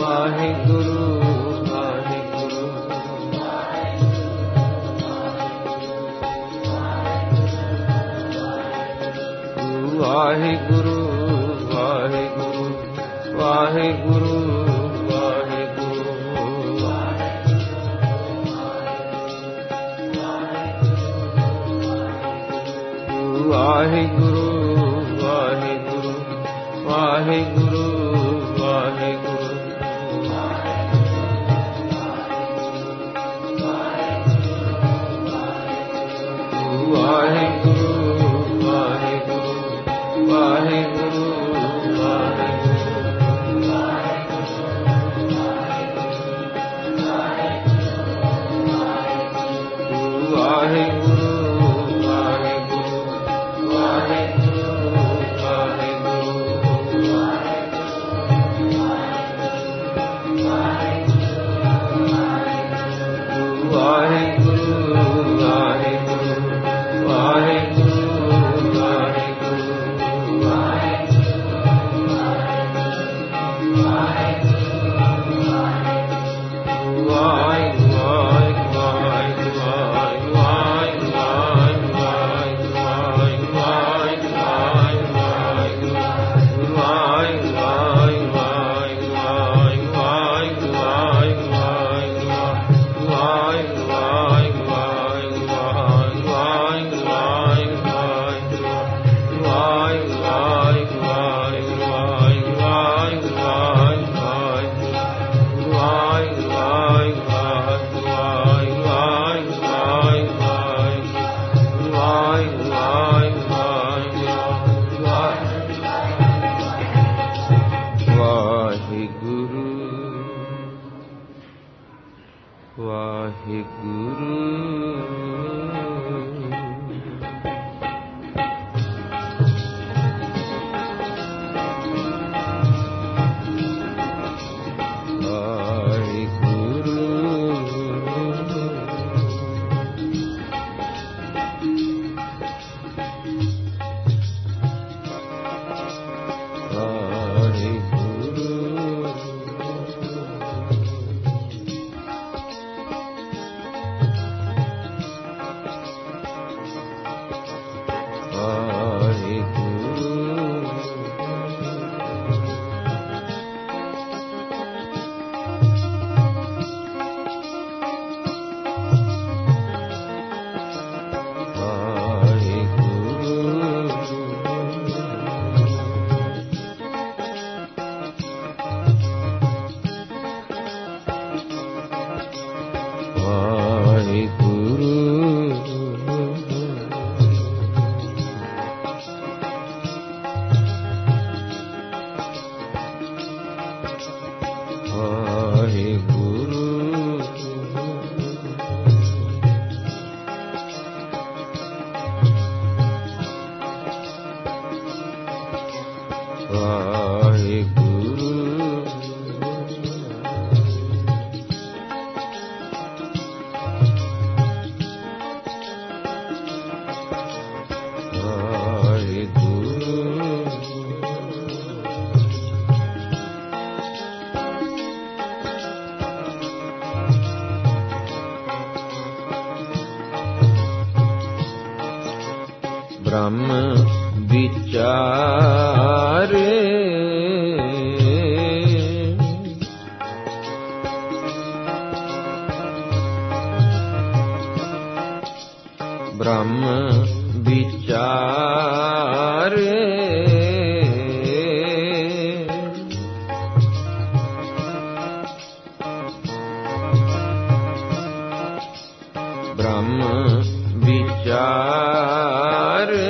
ਵਾਹਿਗੁਰੂ ਵਾਹਿਗੁਰੂ ਵਾਹਿਗੁਰੂ ਵਾਹਿਗੁਰੂ ਵਾਹਿਗੁਰੂ ਵਾਹਿਗੁਰੂ ਵਾਹਿਗੁਰੂ ਵਾਹਿਗੁਰੂ ਵਾਹਿਗੁਰੂ ਵਾਹਿਗੁਰੂ ਬ੍ਰਹਮ ਵਿਚਾਰੇ ਬ੍ਰਹਮ ਵਿਚਾਰੇ ਬ੍ਰਹਮ ਵਿਚਾਰੇ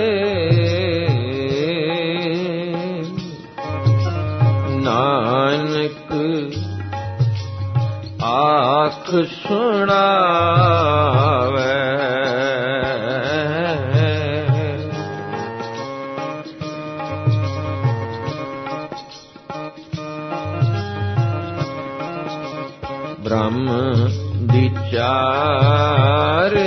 ਨਾਨਕ ਆਖ ਸੁਣਾਵੇ ਬ੍ਰਹਮ ਵਿਚਾਰੇ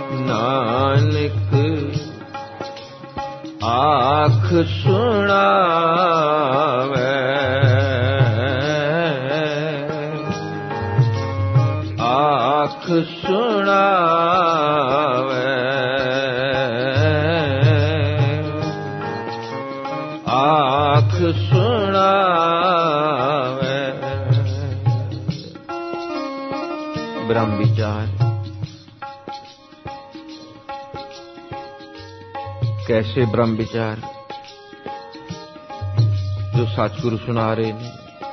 ਨਾਨਕ ਆਖ ਸੁਣਾਵੇ आँख सुनावे। ब्रह्म विचार कैसे ब्रह्म विचार जो सतगुरु सुना रहे हैं।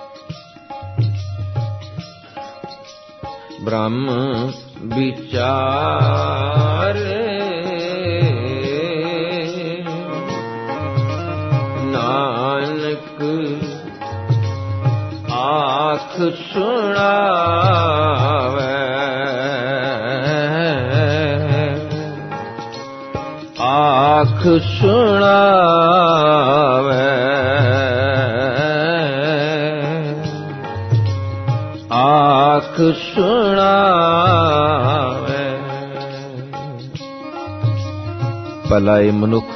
ब्रह्म विचार नानक आँख सुनावे। आँख सुनावे। आँख सुनावे। भला ये मनुख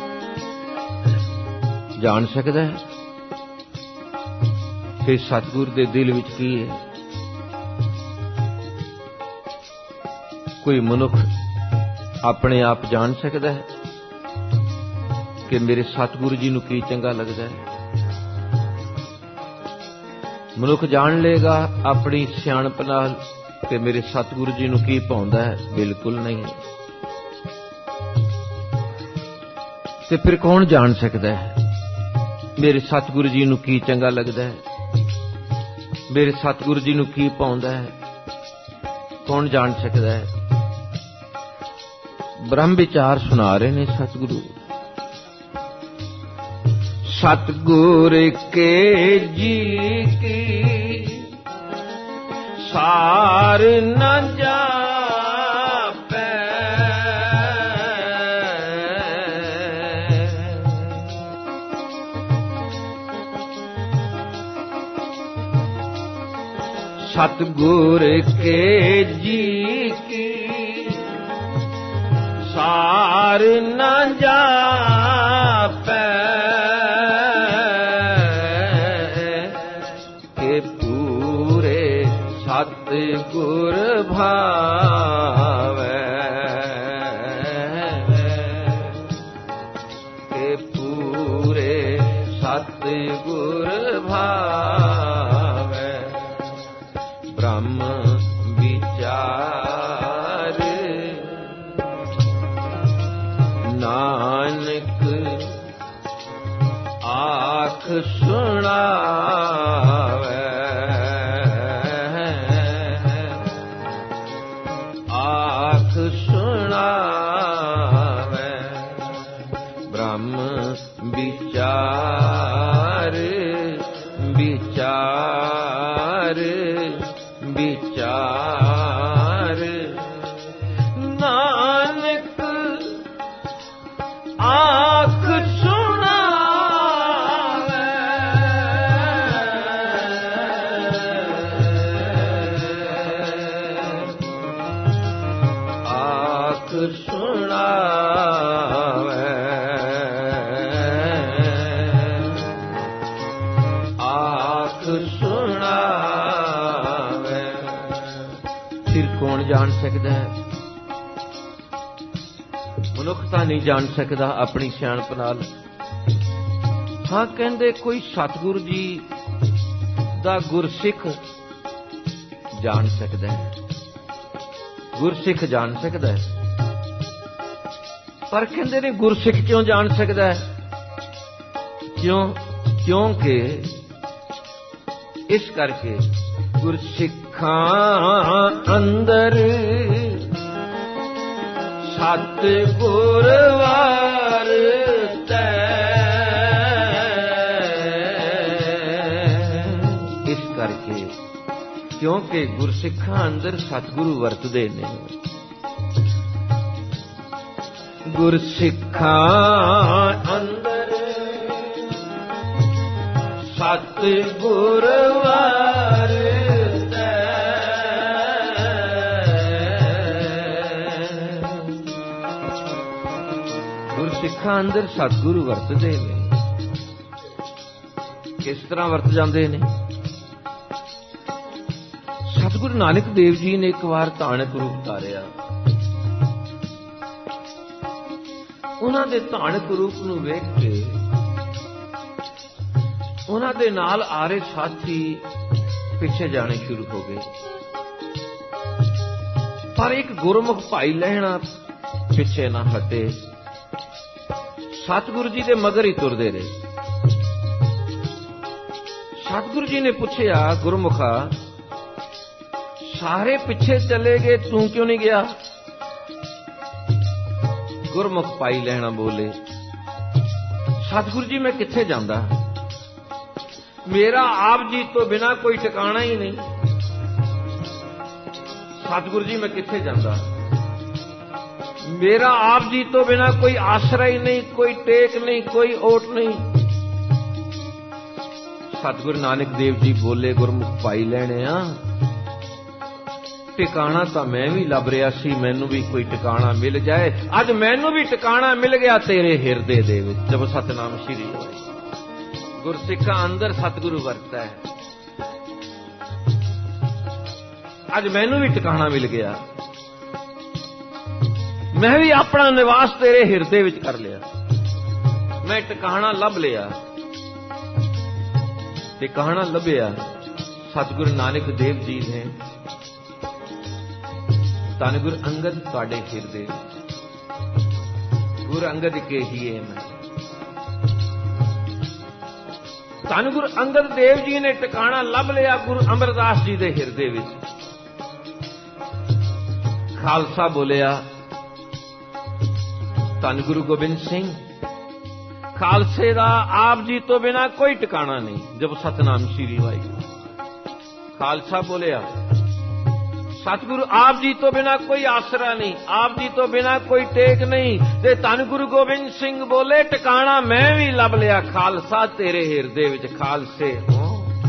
जान सकता है कि सतगुरु दे दिल विच की है। कोई मनुख अपने आप जान सकता है कि मेरे सतगुरु जी नूं की चंगा लगता है। मनुख जान लेगा अपनी सियाणप नाल कि मेरे सतगुरु जी नूं की भाउंदा है? बिल्कुल नहीं। ते फिर कौन जान सकता है मेरे सतगुरु जी नूं की चंगा लगता है, मेरे सतगुरु जी नूं की भाउंदा है? कौन जान सकता है? ब्रह्म विचार सुना रहे ने सतगुरु। सतगुर के जी की सार न जापै। सतगुर के जी की सार न जापै। के पूरे सतगुर भावै। के पूरे सतगुर भावै। ब्रह्म विचार नानक आँख सुनावे। आँख सुनावे। ब्रह्म विचार विचार विचार नानक आँख सुनावे। आँख सुनावे। आँख सुनावे। फिर कौन जान सकता है? मनुख तां नहीं जान सकता अपनी सियाणप नाल। हाँ कहंदे कोई सतगुरु जी दा गुरसिख जान सकता है, गुरसिख जान सकता है। पर कहंदे ने गुरसिख क्यों जान सकता है? क्योंकि इस करके गुरसिखां अंदर सतगुर वारतै। इस करके क्योंकि गुरसिखां अंदर सतगुरु वरतदे ने। गुरसिखां अंदर सतगुर वारतै। गुरसिखां अंदर सतगुरु वरतदे ने। किस तरह वरत जाते ने? सतगुरु नानक देव जी ने एक बार धानक रूप धारिया। उन्हां दे धानक रूप नूं वेख के ਉਹਨਾਂ ਦੇ ਨਾਲ ਆ ਰਹੇ ਸਾਥੀ ਪਿੱਛੇ ਜਾਣੇ ਸ਼ੁਰੂ ਹੋ ਗਏ, ਪਰ ਇੱਕ ਗੁਰਮੁਖ ਭਾਈ ਲਹਿਣਾ ਪਿੱਛੇ ਨਾ ਹਟੇ, ਸਤਿਗੁਰੂ ਜੀ ਦੇ ਮਗਰ ਹੀ ਤੁਰਦੇ ਰਹੇ। ਸਤਿਗੁਰੂ ਜੀ ਨੇ ਪੁੱਛਿਆ, ਗੁਰਮੁਖਾ ਸਾਰੇ ਪਿੱਛੇ ਚਲੇ ਗਏ, ਤੂੰ ਕਿਉਂ ਨਹੀਂ ਗਿਆ? ਗੁਰਮੁਖ ਭਾਈ ਲਹਿਣਾ ਬੋਲੇ, ਸਤਿਗੁਰੂ ਜੀ ਮੈਂ ਕਿੱਥੇ ਜਾਂਦਾ, ਮੇਰਾ ਆਪ ਜੀ ਤੋਂ ਬਿਨਾ ਕੋਈ ਟਿਕਾਣਾ ਹੀ ਨਹੀਂ। ਸਤਿਗੁਰੂ ਜੀ ਮੈਂ ਕਿੱਥੇ ਜਾਂਦਾ, मेरा आप जी तो बिना कोई आश्रय नहीं, कोई टेक नहीं, कोई ओट नहीं। सतगुरु नानक देव जी बोले, गुरमुख पाई लेने टिकाणा तो मैं भी लभ रहा सी, मैनू भी कोई टिकाणा मिल जाए। अज मैनू भी टिकाणा मिल गया तेरे हिरदे दे विच। जब सतनाम श्री गुरसिखा अंदर सतगुरु वरता है, अज मैनू भी टिकाणा मिल गया, मैं भी अपना निवास तेरे हिरदे विच कर लिया, मैं टिकाणा लभ लिया। टिकाणा लभ्या सतगुरु नानक देव जी ने, धन गुरु अंगद तुहाडे हिरदे, गुरु अंगद के ही है मैं। धन गुरु अंगद देव जी ने टिकाणा लभ लिया गुरु अमरदास जी दे हिरदे विच। खालसा बोलिया, धन गुरु गोबिंद सिंह खालसे दा आप जी तो बिना कोई टिकाणा नहीं। जब सतनाम श्री वाई खालसा बोलिया, सतगुरु आप जी तो बिना कोई आसरा नहीं, आप जी तो बिना कोई टेक नहीं। ते धन गुरु गोबिंद सिंह बोले, टिकाणा मैं भी लभ लिया खालसा तेरे हिरदे विच। खालसे हो,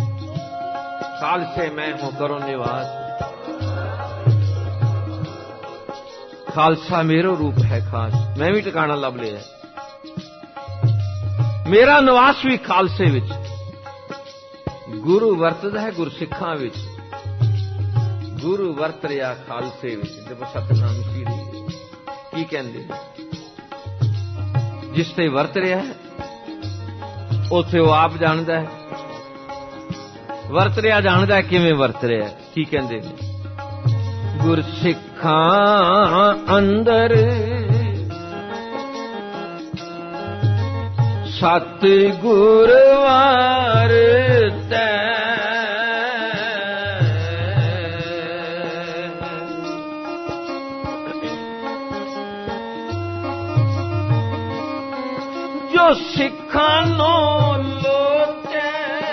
खालसे मैं हूं करो निवास। खालसा मेरो रूप है खास, मैं भी टिकाणा लभ लिया, मेरा निवास भी खालसे विच। गुरु वरतदा है गुरसिखां विच, गुरु वरत रिया खालसे विच। जब सतनाम श्री की कहंदे, जिस ते वरत रिया है उथे वो आप जानदा है, वरत रिया जानदा है किवें वरत रिया है। की कहंदे ने, गुरसिखां अंदर सतगुर वरतै, जो सिखां नो लोचै,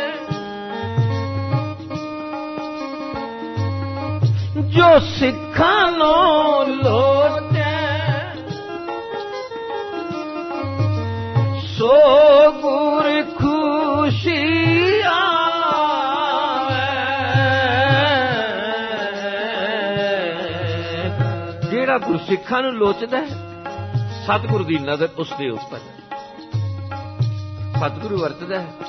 जो सिखां नो लोचै, सो गुर खुशी आवे। जेड़ा गुरसिखां नूं लोचदा है, सतगुरु दी नजर उस दे उपर है। सतगुरु वरतदा है।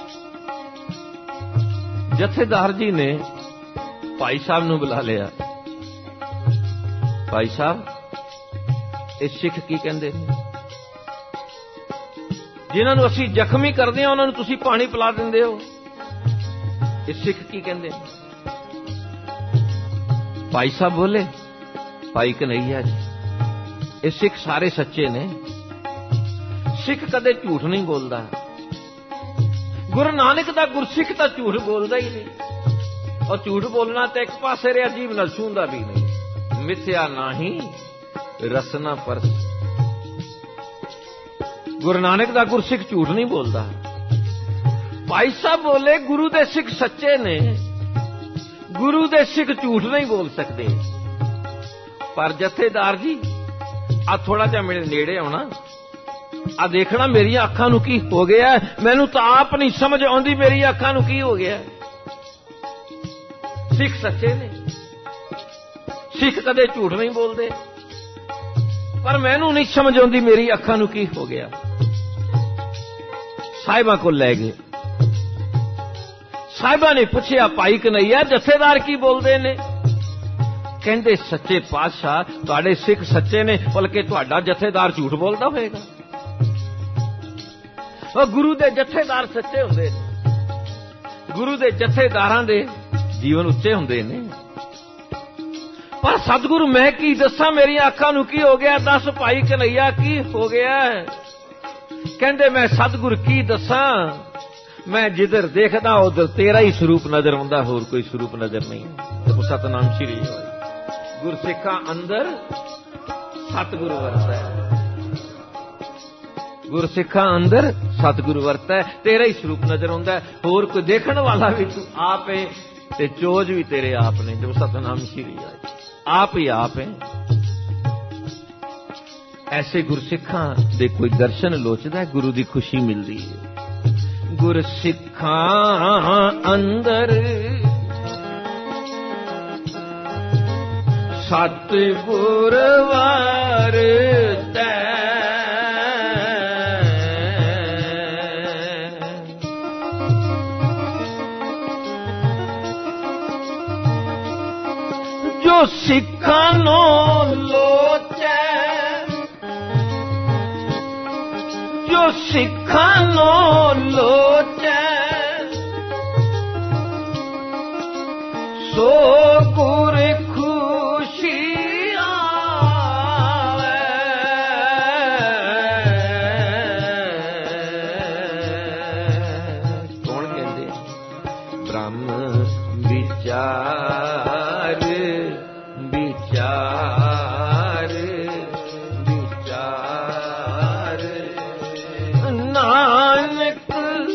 जथेदार जी ने भाई साहब नूं बुला लिया, भाई साहब इस सिख की कहंदे ने, जिन्हां नूं असीं जख्मी करदे हां उन्हां नूं तुसीं पानी पिला दिंदे हो, इस सिख की कहंदे ने? भाई साहब बोले, भाई कन्हैया जी, ये सिख सारे सच्चे ने, सिख कदे झूठ नहीं बोलता। गुरु नानक दा गुरसिख तां झूठ बोलदा ही नहीं, और झूठ बोलना तो एक पासे रिया, जीभ नाल छूंदा भी नहीं। मिथ्या नाही रसना परस। गुरु नानक दा गुरसिख झूठ नहीं बोलता। भाई साहब बोले, गुरु दे सिख सच्चे ने, गुरु दे सिख झूठ नहीं बोल सकते। पर जथेदार जी आ थोड़ा जा मेरे नेड़े आना, आ देखना मेरी अखां नूं की हो गया, मैनू तो आप नहीं समझ आउंदी मेरी अखां नूं की हो गया। सिख सच्चे ने, सिख कदे झूठ नहीं बोलते, पर मैनू नहीं समझ आउंदी मेरी अखां नूं की हो गया। साहिबा को लै गए। साहिबा ने पूछया, भाई कन्हैया जथेदार की बोलते ने? कहंदे, सच्चे पातशाह तुहाडे सिख सच्चे ने, बल्कि तुहाडा जथेदार झूठ बोलता होएगा। और गुरु दे जथेदार सच्चे हुंदे ने, ਗੁਰੂ ਦੇ ਜਥੇਦਾਰਾਂ ਦੇ ਜੀਵਨ ਉੱਚੇ ਹੁੰਦੇ ਨੇ। ਪਰ ਸਤਿਗੁਰੂ ਮੈਂ ਕੀ ਦੱਸਾਂ, ਮੇਰੀਆਂ ਅੱਖਾਂ ਨੂੰ ਕੀ ਹੋ ਗਿਆ? ਦੱਸ ਭਾਈ ਕਨ੍ਹਈਆ ਕੀ ਹੋ ਗਿਆ? ਕਹਿੰਦੇ ਮੈਂ ਸਤਿਗੁਰ ਕੀ ਦੱਸਾਂ, ਮੈਂ ਜਿੱਧਰ ਦੇਖਦਾ ਉਧਰ ਤੇਰਾ ਹੀ ਸਰੂਪ ਨਜ਼ਰ ਆਉਂਦਾ, ਹੋਰ ਕੋਈ ਸਰੂਪ ਨਜ਼ਰ ਨਹੀਂ। ਸਤਨਾਮ ਸ੍ਰੀ ਵਾਹਿਗੁਰੂ। ਗੁਰਸਿੱਖਾਂ ਅੰਦਰ ਸਤਿਗੁਰੂ ਵਰਤਦਾ ਹੈ, ਗੁਰਸਿੱਖਾਂ ਅੰਦਰ ਸਤਿਗੁਰੂ ਵਰਤਦਾ ਹੈ, ਤੇਰਾ ਹੀ ਸਰੂਪ ਨਜ਼ਰ ਆਉਂਦਾ, ਹੋਰ ਕੋਈ ਦੇਖਣ ਵਾਲਾ ਵੀ ਤੂੰ ਆਪ ਹੈ ਤੇ ਚੋਜ ਵੀ ਤੇਰੇ ਆਪ ਨੇ। ਜੋ ਸਤਨਾਮ ਸ੍ਰੀ ਵਾਹਿਗੁਰੂ, ਆਪ ਹੀ ਆਪ ਹੈ। ਐਸੇ ਗੁਰਸਿੱਖਾਂ ਦੇ ਕੋਈ ਦਰਸ਼ਨ ਲੋਚਦਾ, ਗੁਰੂ ਦੀ ਖੁਸ਼ੀ ਮਿਲਦੀ ਹੈ। ਗੁਰਸਿੱਖਾਂ ਅੰਦਰ ਸਤਿਗੁਰ ਵਰਤੈ, ਜੋ ਸਿੱਖਾਂ ਨੂੰ ਲੋਚੈ, ਜੋ ਸਿੱਖਾਂ ਨੂੰ ਲੋਚੈ, ਸੋ ਗੁਰ ਖੁਸ਼ੀ ਆਵੈ। ਕੌਣ ਕਹਿੰਦੇ? ਬ੍ਰਹਮ ਵਿਚਾਰ, ਵਿਚਾਰ, ਵਿਚਾਰ, ਨਾਨਕ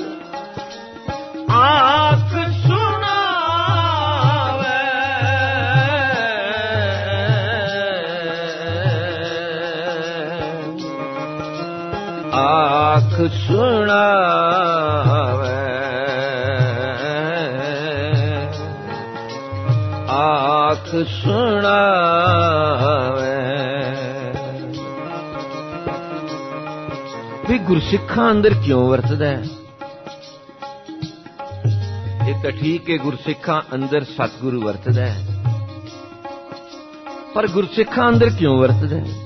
ਆਖ ਸੁਣਾਵੇ, ਆਖ ਸੁਣਾਵੇ, ਆਖ ਸੁਣਾਵੇ। ਵੀ ਗੁਰਸਿੱਖਾਂ ਅੰਦਰ ਕਿਉਂ ਵਰਤਦਾ ਹੈ? ਇਹ ਤਾਂ ਠੀਕ ਹੈ, ਗੁਰਸਿੱਖਾਂ ਅੰਦਰ ਸਤਿਗੁਰੂ ਵਰਤਦਾ ਹੈ, ਪਰ ਗੁਰਸਿੱਖਾਂ ਅੰਦਰ ਕਿਉਂ ਵਰਤਦਾ ਹੈ?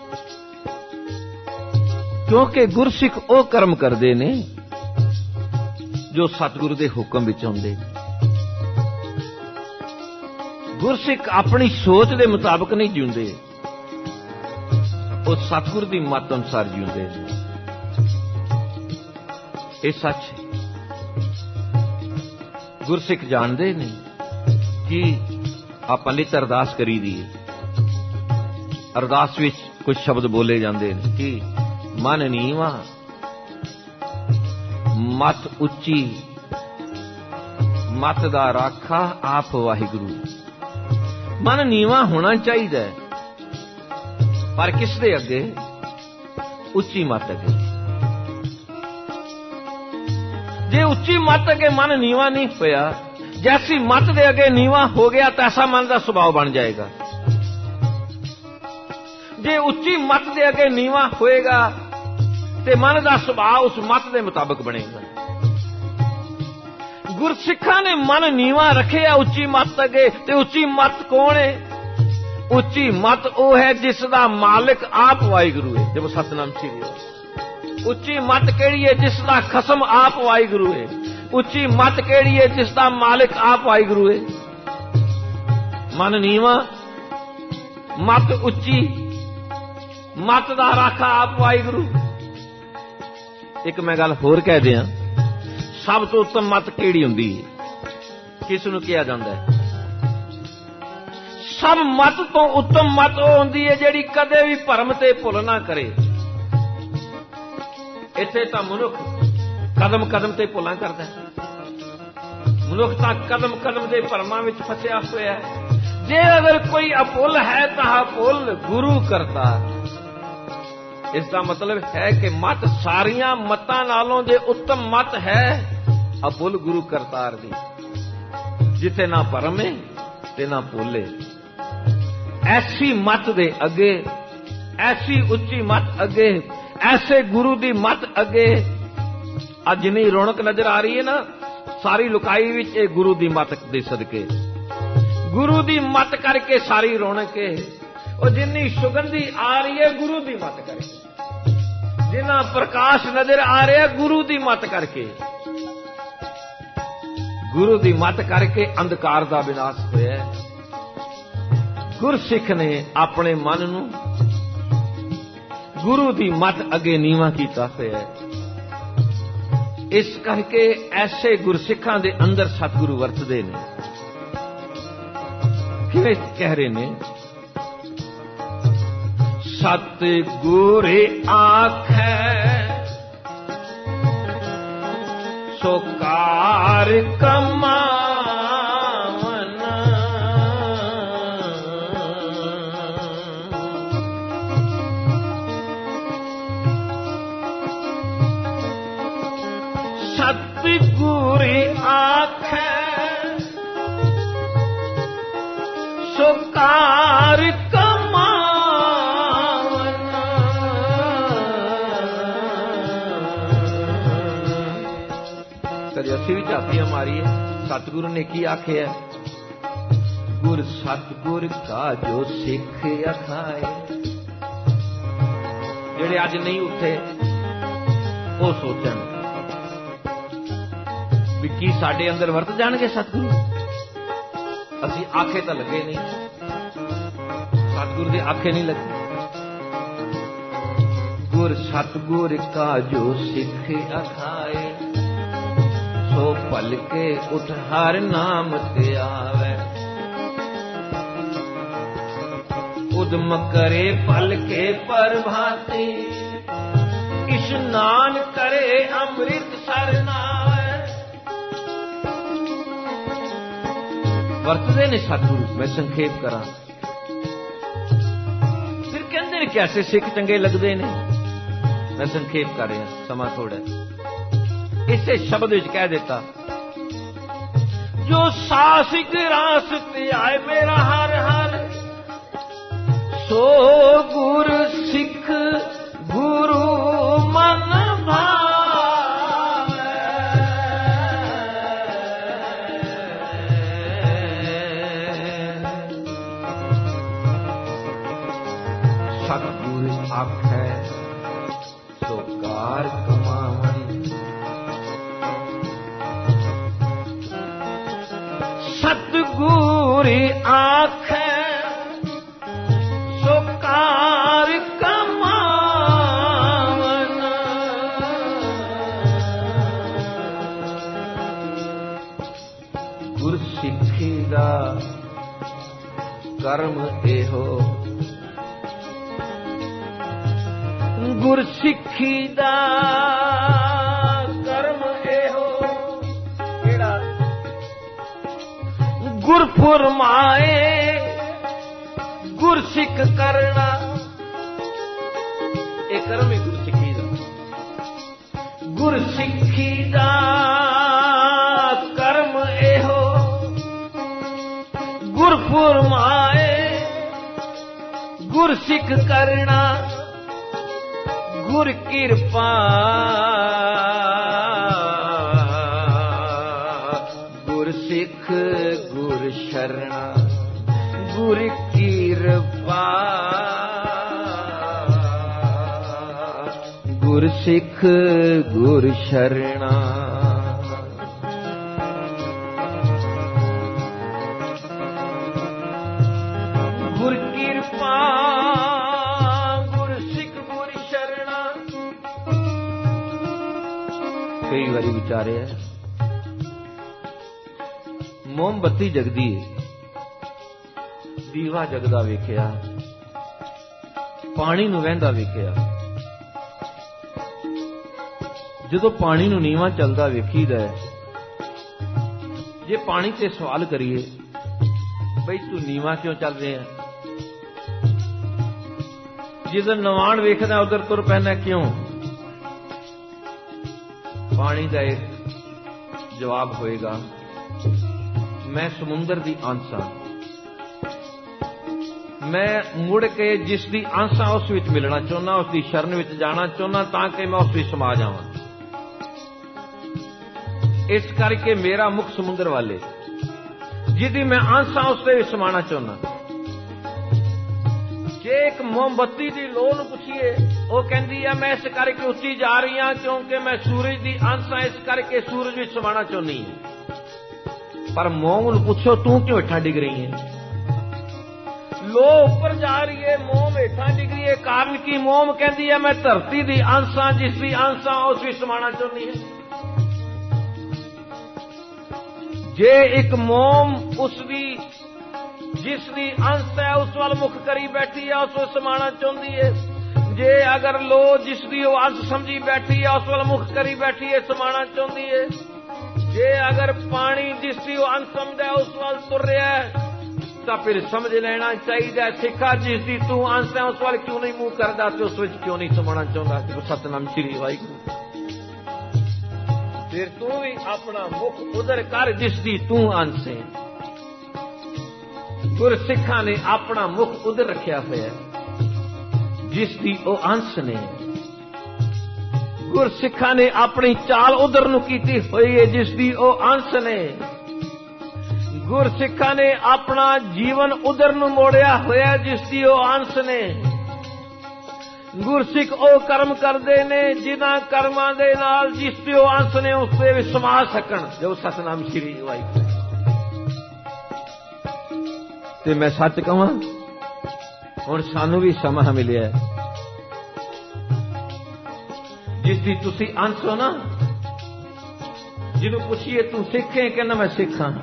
ਕਿਉਂਕਿ ਗੁਰਸਿੱਖ ਉਹ ਕਰਮ ਕਰਦੇ ਨੇ ਜੋ ਸਤਿਗੁਰੂ ਦੇ ਹੁਕਮ ਵਿੱਚ ਆਉਂਦੇ ਨੇ। ਗੁਰਸਿੱਖ ਆਪਣੀ ਸੋਚ ਦੇ ਮੁਤਾਬਕ ਨਹੀਂ ਜਿਉਂਦੇ, ਉਹ ਸਤਿਗੁਰ ਦੀ ਮੱਤ ਅਨੁਸਾਰ ਜਿਉਂਦੇ ਨੇ। ਇਹ ਸੱਚ ਹੈ। ਗੁਰਸਿੱਖ ਜਾਣਦੇ ਨੇ ਕਿ ਆਪਾਂ ਨਿਤ ਅਰਦਾਸ ਕਰੀਦੀ ਹੈ, ਅਰਦਾਸ ਵਿੱਚ ਕੁਝ ਸ਼ਬਦ ਬੋਲੇ ਜਾਂਦੇ ਨੇ ਕਿ ਮਨ ਨੀਵਾਂ, ਮਤ ਉੱਚੀ, ਮਤ ਦਾ ਰਾਖਾ ਆਪ ਵਾਹਿਗੁਰੂ। ਮਨ ਨੀਵਾਂ ਹੋਣਾ ਚਾਹੀਦਾ ਹੈ, ਪਰ ਕਿਸ ਦੇ ਅੱਗੇ? ਉੱਚੀ ਮੱਤ ਅੱਗੇ। ਜੇ ਉੱਚੀ ਮੱਤ ਅੱਗੇ ਮਨ ਨੀਵਾਂ ਨਹੀਂ ਹੋਇਆ, ਜੈਸੀ ਮੱਤ ਦੇ ਅੱਗੇ ਨੀਵਾਂ ਹੋ ਗਿਆ ਤੈਸਾ ਮਨ ਦਾ ਸੁਭਾਅ ਬਣ ਜਾਏਗਾ। ਜੇ ਉੱਚੀ ਮੱਤ ਦੇ ਅੱਗੇ ਨੀਵਾਂ ਹੋਏਗਾ ਤੇ ਮਨ ਦਾ ਸੁਭਾਅ ਉਸ ਮੱਤ ਦੇ ਮੁਤਾਬਕ ਬਣੇਗਾ। ਗੁਰਸਿੱਖਾਂ ਨੇ ਮਨ ਨੀਵਾਂ ਰੱਖਿਆ ਉੱਚੀ ਮੱਤ ਅੱਗੇ, ਤੇ ਉੱਚੀ ਮੱਤ ਕੌਣ ਹੈ? ਉੱਚੀ ਮੱਤ ਉਹ ਹੈ ਜਿਸ ਦਾ ਮਾਲਕ ਆਪ ਵਾਹਿਗੁਰੂ ਹੈ। ਜਦ ਸਤਨਾਮ ਸ੍ਰੀ ਵਾਹਿਗੁਰੂ। ਉੱਚੀ ਮੱਤ ਕਿਹੜੀ ਹੈ? ਜਿਸ ਦਾ ਖਸਮ ਆਪ ਵਾਹਿਗੁਰੂ ਹੈ। ਉੱਚੀ ਮੱਤ ਕਿਹੜੀ ਹੈ? ਜਿਸ ਦਾ ਮਾਲਕ ਆਪ ਵਾਹਿਗੁਰੂ ਹੈ। ਮਨ ਨੀਵਾਂ, ਮੱਤ ਉੱਚੀ, ਮੱਤ ਦਾ ਰਾਖਾ ਆਪ ਵਾਹਿਗੁਰੂ। ਇੱਕ ਮੈਂ ਗੱਲ ਹੋਰ ਕਹਿ ਦਿਆਂ, ਸਭ ਤੋਂ ਉੱਤਮ ਮੱਤ ਕਿਹੜੀ ਹੁੰਦੀ ਹੈ? ਕਿਸ ਨੂੰ ਕਿਹਾ ਜਾਂਦਾ ਹੈ? ਸਭ ਮੱਤ ਤੋਂ ਉੱਤਮ ਮੱਤ ਉਹ ਹੁੰਦੀ ਹੈ ਜਿਹੜੀ ਕਦੇ ਵੀ ਭਰਮ ਤੇ ਭੁੱਲ ਨਾ ਕਰੇ। ਇੱਥੇ ਤਾਂ ਮਨੁੱਖ ਕਦਮ ਕਦਮ ਤੇ ਭੁੱਲਾਂ ਕਰਦਾ ਹੈ। ਮਨੁੱਖ ਤਾਂ ਕਦਮ ਕਦਮ ਦੇ ਭਰਮਾਂ ਵਿੱਚ ਫਸਿਆ ਹੋਇਆ ਹੈ। ਜੇ ਅਗਰ ਕੋਈ ਅਭੁੱਲ ਹੈ ਤਾਂ ਅਭੁੱਲ ਗੁਰੂ ਕਰਤਾ। ਇਸ ਦਾ ਮਤਲਬ ਹੈ ਕਿ ਮੱਤ ਸਾਰੀਆਂ ਮੱਤਾਂ ਨਾਲੋਂ ਜੇ ਉੱਤਮ ਮੱਤ ਹੈ ਅਭੁੱਲ ਗੁਰੂ ਕਰਤਾਰ ਦੀ, ਜਿੱਥੇ ਨਾ ਭਰਮ ਹੈ ਤੇ ਨਾ ਭੁੱਲੇ। ਐਸੀ ਮੱਤ ਦੇ ਅੱਗੇ, ਐਸੀ ਉੱਚੀ ਮੱਤ ਅੱਗੇ, ਐਸੇ ਗੁਰੂ ਦੀ ਮੱਤ ਅੱਗੇ ਅੱਜ ਜਿੰਨੀ ਰੌਣਕ ਨਜ਼ਰ ਆ ਰਹੀ ਹੈ ਨਾ, ਸਾਰੀ ਲੁਕਾਈ ਵਿੱਚ ਇਹ ਗੁਰੂ ਦੀ ਮੱਤ ਦੇ ਸਦਕੇ, ਗੁਰੂ ਦੀ ਮੱਤ ਕਰਕੇ ਸਾਰੀ ਰੌਣਕ ਹੈ। ਉਹ ਜਿੰਨੀ ਸੁਗੰਧੀ ਆ ਰਹੀ ਹੈ ਗੁਰੂ ਦੀ ਮੱਤ ਕਰਕੇ, ਜਿੰਨਾ ਪ੍ਰਕਾਸ਼ ਨਜ਼ਰ ਆ ਰਿਹਾ ਗੁਰੂ ਦੀ ਮੱਤ ਕਰਕੇ। गुरु दी मत करके अंधकार दा विनाश होया। गुरसिख ने अपने मन नूं गुरु दी मत अगे नीवा कीता होया। इस करके ऐसे गुरसिखां दे अंदर सतगुरु वरतदे ने। किवें कह रहे ने, सतगुर आखै सो कार कमावन, सतगुर आखै सो कार असी भी झातियां मारिए। सतगुरु ने की आखे? गुर सतगुर का जो सिख अखाए। जेड़े अज नहीं उठे वो सोचन भी की साडे अंदर वरत जाणगे सतगुरु। असी आखे तो लगे नहीं, सतगुरु दे आखे नहीं लगे। गुर सतगुर का जो सिख अखाए सो पल के उठ हर नाम ते आवे। उद्म करे पल के प्रभाती इशनान करे अमृत सरनावे। वरतदे ने सतगुरु। मैं संखेप करा फिर कहते हैं कैसे सिख चंगे लगते ने। मैं संखेप कर रहा, समा थोड़ा। इसे शब्द विच कह देता, जो सासिक रास ते आए मेरा हर हर सो गुर सिख गुरु मन भावे। सतगुर आखै सो कार कमावन, सतगुर आखै सो कार कमावन। गुरसिखी दा कर्म एहो, गुरसिखी दा कर्म एहो। केड़ा? गुर फुरमाए गुरसिख करना। एक कर्म है गुरसिखी दा। गुरसिखी दा कर्म एहो, गुर फुरमाए गुरसिख करना। गुर किरपा गुरसिख गुर शरणा। गुर किरपा गुरसिख गुर शरणा। गुर किरपा गुरसिख गुर शरणा। कई बारी विचारे है, मोमबत्ती जगदी है, दीवा जगदा वेखिया, पानी नूं वहिंदा वेखिया। जदों पानी नूं नीवां चलदा वेखीदा है, जे पानी ते सवाल करिए बई तू नीवां क्यों चल रहे है, जिधर नवाण वेखदा उधर तुर पैना क्यों? पानी का एक जवाब होएगा, मैं समुंदर दी आंसा, मैं मुड़ के जिस दी आंसा उस विच मिलना चाहना, उसकी शरण विच जाना चाहना ताकि मैं उस विच समा जावां। इस करके मेरा मुख समुंदर वाले जिहदी मैं आंसा उसदे विच समाना चाहना। जे एक मोमबत्ती दी लोह नूं पुछीए, वो कहती है मैं इस करके उच्ची जा रही हां क्योंकि मैं सूरज दी आंसा, इस करके सूरज विच समाना चाहनी है। पर मोम नूं पुछो तू क्यों हेठां डिग रही है? लो ऊपर जा रही है, मोम हेठां डिग रही है। कारण की मोम कहती है मैं धरती दी अंश हां, जिसदी अंश हां उस विच समाना चाहुंदी है। जे एक मोम उसदी जिसदी अंश है उस वाल मुख करी बैठी है, उस विच समाना चाहुंदी है। जे अगर लो जिसदी वो अंश समझी बैठी है उस वाल मुख करी बैठी है, समाना चाहुंदी है। जे अगर पानी जिसदी वो अंश समझदा है उस वाल तुर रहा है तो फिर समझ लेना चाहिए सिखा जिसदी तू अंश है उस वाल क्यों नहीं मुंह करदा ते उस विच क्यों नहीं समाना चाहुंदा। सतनाम श्री वाहिगुरू। फिर तू भी अपना मुख उधर कर जिसदी तू अंश है। गुरसिखा ने अपना मुख उधर रखा होया जिसदी ओ अंश ने। गुरसिखा ने अपनी चाल उधर नूं कीती होई है जिसदी ओ अंश ने। गुरसिखा ने अपना जीवन उधर नूं मोड़िया होया जिसदी ओ अंश ने। गुरसिख ओ कर्म करदे ने जिन्हां कर्मां दे नाल जिसदी ओ अंश ने उस ते भी समा सकण। जो सतनाम श्री वाहिगुरू। ते मैं सच कहां हुण सानू भी समा मिलिया जिसदी तुसी अंश हो ना। जिन्हों पुछिए तू सिख है, कहना मैं सिख हां।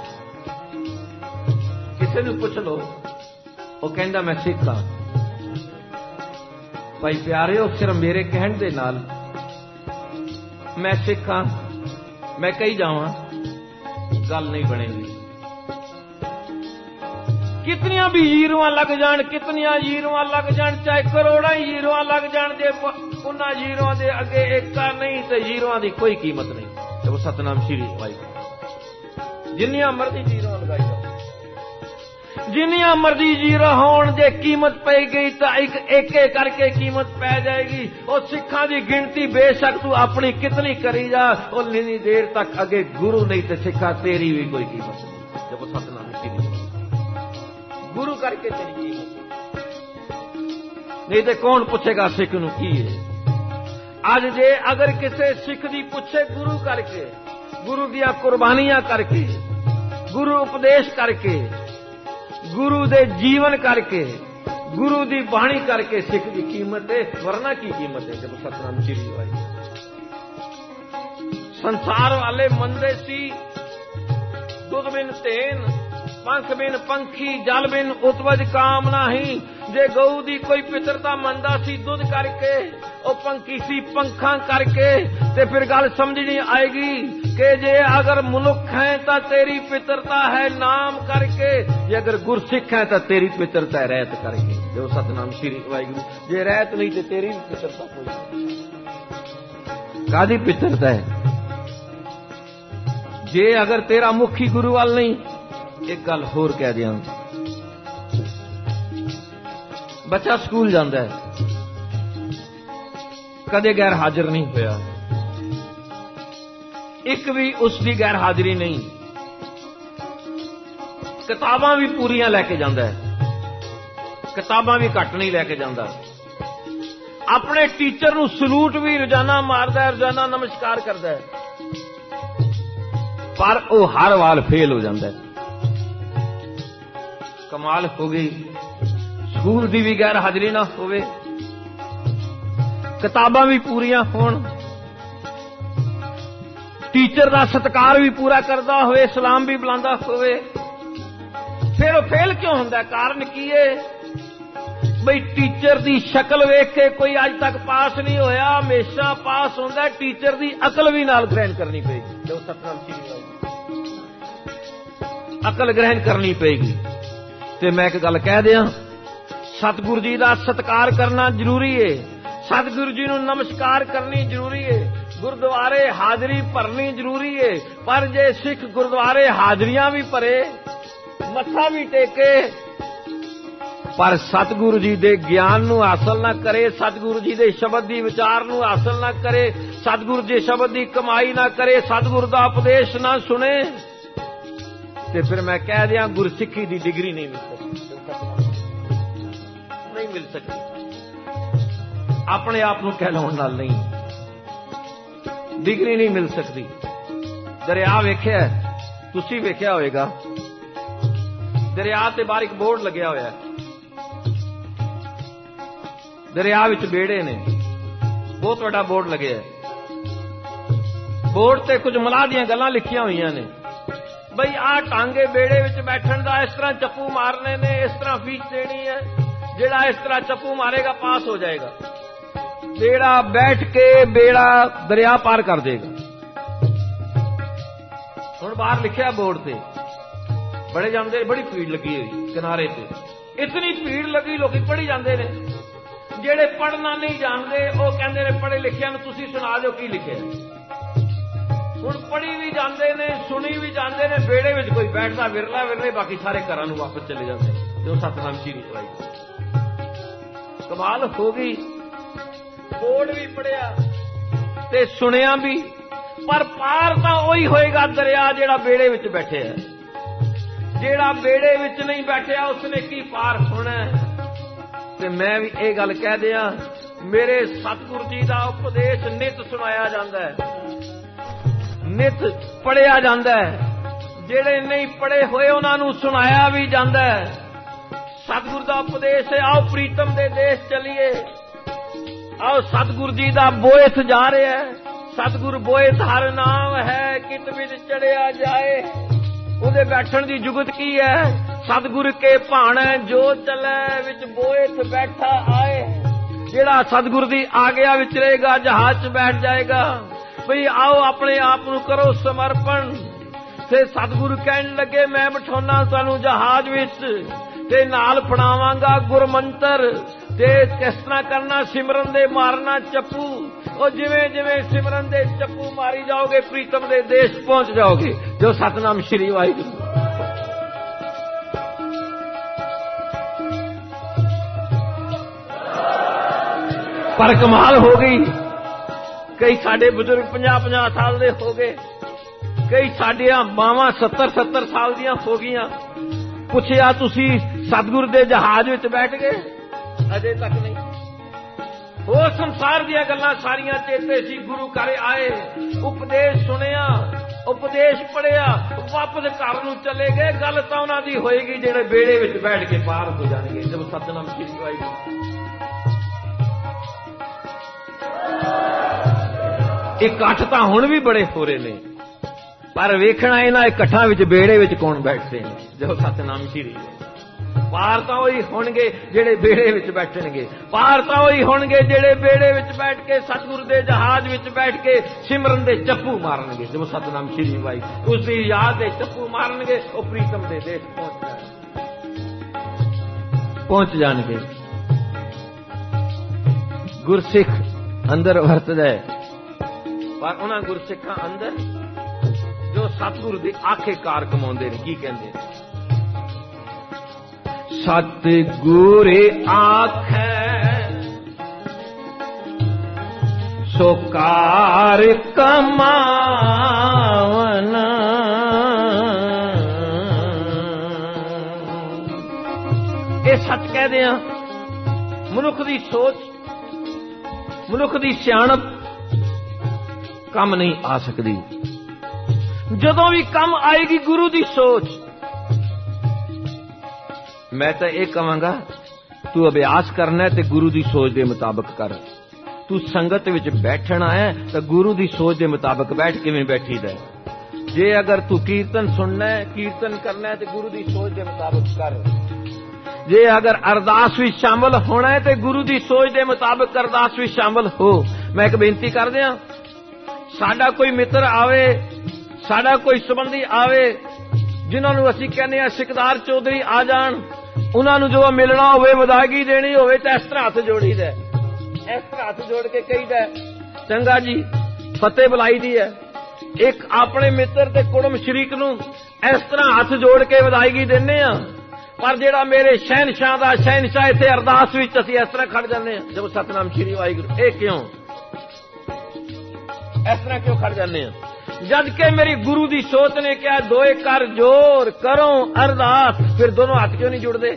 किसी नूं पुछ लो वो कहंदा मैं सिख हां। भाई प्यारे सिर्फ मेरे कहण दे नाल मैं सिख हां मैं कही जावां गल नहीं बनेगी। कितनियां भी जीरों लग जान, कितनियां जीरों लग जान, चाहे करोड़ा ही जीरों लग जान, जे उन्हां जीरों दे अगे एका नहीं तो जीरों की कोई कीमत नहीं। तो सतनाम श्री वाहिगुरू। जिन्नियां मर्जी जीरों लगाई जाओ, जिन्नियां मर्जी जीरो होण, जे कीमत पै गई तो एक करके कीमत पै जाएगी। और सिखां दी गिनती बेशक तू अपनी कितनी करी जा, उन्नी देर तक अगे गुरु नहीं तो सिखा तेरी भी कोई कीमत नहीं। जब सतनाम श्री गुरु करके तेरी कीमत नहीं तो कौन पूछेगा सिख नूं की है। अज जे अगर किसी सिख दी पूछे गुरु करके, गुरु दियां कुर्बानियां करके, गुरु उपदेश करके, गुरु दे जीवन करके, गुरु दी बाणी करके सिख दी कीमत है, वरना की कीमत है। जब सतनाम श्री वाहिगुरू। संसार वाले मंदे सी दुध बिन तेन, पंख बिन पंखी, जल बिन उत्वज काम नाही। जे गऊ दी कोई पितरता मंदा सी दुध करके, और पंखी सी पंखा करके, ते फिर गल समझ नहीं आएगी कि जे अगर मनुख है तो तेरी पितरता है नाम करके, जे अगर गुरसिख है तो तेरी पितरता है रहत करके। जो सतनाम श्री वाहिगुरू। जे रहत नहीं तो तेरी भी पितरता कोई कादी पितरता है। जे अगर तेरा मुखी गुरु वाल नहीं, एक गल होर कह दिया, बच्चा स्कूल जाता है कदे गैर हाजिर नहीं होया, एक भी उसकी गैर हाजिरी नहीं। किताबां भी पूरियां लैके जाता है, किताबां भी घट नहीं लैके जाता। अपने टीचर नूं सलूट भी रोजाना मारदा है, रोजाना नमस्कार करता है, पर वह हर वाल फेल हो जाता है। कमाल हो गई। स्कूल की भी गैर हाजिरी ना होवे, किताबां भी पूरियां होण, टीचर का सत्कार भी पूरा करता होवे, सलाम भी बुलांदा होवे, फिर वो फेल क्यों होंदा? कारण की है बई टीचर की शक्ल वेख के कोई अज तक पास नहीं होया, हमेशा पास होंदा टीचर की अकल भी नाल ग्रहण करनी पेगी। जो सतनाम श्री अकल ग्रहण करनी पेगी। ते मैं एक गल कह दिया, सतगुरु जी का सत्कार करना जरूरी है, सतगुरु जी नूं नमस्कार करनी जरूरी है, गुरुद्वारे हाजरी भरनी जरूरी है। पर जे सिख गुरुद्वारे हाजरियां भी भरे, मत्था भी टेके, पर सतगुरु जी दे ज्ञान नूं हासिल ना करे, सतगुरु जी दे शब्द दी विचार नूं हासिल ना करे, सतगुरु जी शब्द दी कमाई ना करे, सतगुरु दा उपदेश ना सुने, ते फिर मैं कह दिया गुरसिखी दी डिग्री नहीं मिल सकती, नहीं मिल सकती। अपने आप नूं कहलाउण नाल नहीं, डिग्री नहीं मिल सकती। दरिया वेख्या तुसी वेख्या होएगा दरिया ते बाहर एक बोर्ड लग्या होया है, दरिया विच बेड़े ने, बहुत बड़ा बोर्ड लगे है। बोर्ड ते कुछ मलाह दियां गल्लां लिखियां हुई ने, बई आ टांगे बेड़े विच बैठण दा, इस तरह चप्पू मारने ने, इस तरह फीस देनी है, जेड़ा इस तरह चप्पू मारेगा पास हो जाएगा, बेड़ा बैठ के बेड़ा दरिया पार कर देगा। हुण बाहर लिखिया बोर्ड ते, बड़े जांदे, बड़ी भीड़ लगी हुई किनारे ते, इतनी भीड़ लगी लोग पढ़ी जाते हैं। जेड़े पढ़ना नहीं जानते वो कहते हैं पढ़े लिखिया तुसी सुना दो की लिखे। हुण पढ़ी भी जाते ने, सुनी भी जाते ने, बेड़े में कोई बैठता विरला विरले, बाकी सारे घर नूं वापस चले जाते हैं। जो सतनाम श्री चलाई कमाल हो गई। बोर्ड भी पढ़िया ते सुनिया भी, पर पार तो वही होएगा दरिया जेड़ा बेड़े विच बैठे है। जेड़ा बेड़े विच नहीं बैठा उसने की पार होना है। ते मैं भी ये गल कह दिया, मेरे सतगुरु जी का उपदेश नित सुनाया जाता है, नित पढ़िया जाता है। जेड़े नहीं पढ़े हुए उन्होंने सुनाया भी जाता है। सतगुरु का उपदेश है, आओ प्रीतम दे देश चलिए, आओ सतगुरु जी का बोएस जा रहा है। सतगुरु बोएस हर नाम है, कित विच चढ़िया जाए, उहदे बैठण की जुगत की है। सतगुरु के भाणे जो चले, विच बोएस बैठा आए। जेड़ा सतगुरु की आज्ञा विच रहेगा जहाज च बैठ जाएगा। भई आओ अपने आप नूं करो समर्पण। ते सतगुरु कहन लगे मैं बिठाउणा तुहानूं जहाज विच, ते नाल फड़ावांगा गुरमंत्र, ते किस तरह करना सिमरन दे मारना चप्पू। और जिवें जिवें सिमरन दे चप्पू मारी जाओगे प्रीतम दे देश पहुंच जाओगे। जो सतनाम श्री वाहिगुरू। पर कमाल हो गई, कई साडे बुजुर्ग 50-50 साल दे हो गए, कई साडियां मावां 70-70 साल दियां हो गईयां। पुछया तुसी सतगुरु दे जहाज विच बैठ गए? अजे तक नहीं। वो संसार दियां गल्लां सारियां चेते सी। गुरु घर आए, उपदेश सुनिया, उपदेश पढ़िया, वापस घर नूं चले गए। गल तां उन्हां दी होएगी जेड़े बेड़े विच बैठ के पार हो जाणगे। जब सतनाम श्री वाहिगुरू। इकट्ठ तां हुण भी बड़े हो रहे ने, पर वेखना इन्हां इकट्ठां विच बेड़े विच कौन बैठदे ने। जो सतनाम श्री। पार तां ओही होणगे जेड़े बेड़े विच बैठणगे, पार तां ओही होणगे जेड़े बेड़े विच बैठ के सतगुरु दे जहाज विच बैठ के सिमरन दे चप्पू मारनगे। जो सतनाम श्री वाई उसकी याद दे चप्पू मारनगे, वो प्रीतम दे देश पहुंच जाणगे। गुरसिख अंदर वरतदा है, पर उन्हां गुरसिखां अंदर जो सतगुरु दी आखेकार कमाउंदे ने की कहंदे ने, सतगुरु आखे सो कार कमावन। ये सच कहते हैं। मनुख की सोच, मनुख की सियाणप कम नहीं आ सकती। जदों भी कम आएगी गुरु की सोच। मैं तो यह कहांगा, तू अभ्यास करना है तो गुरु की सोच के मुताबिक कर। तू संगत विच बैठना है तो गुरु की सोच के मुताबिक बैठ। किवें बैठीदा जे अगर तू कीर्तन सुनना है, कीर्तन करना है तो गुरु की सोच के मुताबिक कर। जे अगर अरदास भी शामिल होना है तो गुरु की सोच के मुताबिक अरदास भी शामिल हो। मैं एक बेनती कर दिया, साडा कोई मित्र आवे, साडा कोई संबंधी आवे, जिन्होंने असीं कहने आ सिकदार चौधरी आ जान, उन्होंने जो मिलना होवे, वदायगी देनी होवे तो इस तरह हाथ जोड़ीदा, इस तरह हाथ जोड़ के कहीदा चंगा जी फतेह बुलाई दी है। एक अपने मित्र ते कुड़म शरीक नूं इस तरह हाथ जोड़ के वदायगी देने आ। पर जेड़ा मेरे शहनशाह दा शहनशाह इत्थे अरदास विच असीं इस तरह खड़ जाने आ। जब सतनाम श्री वाहिगुरू। ये क्यों इस तरह क्यों खड़ जाने आ? जद के मेरी गुरु की सोच ने क्या दोए कर जोर करो अरदास, फिर दोनों हाथ क्यों नहीं जुड़ते?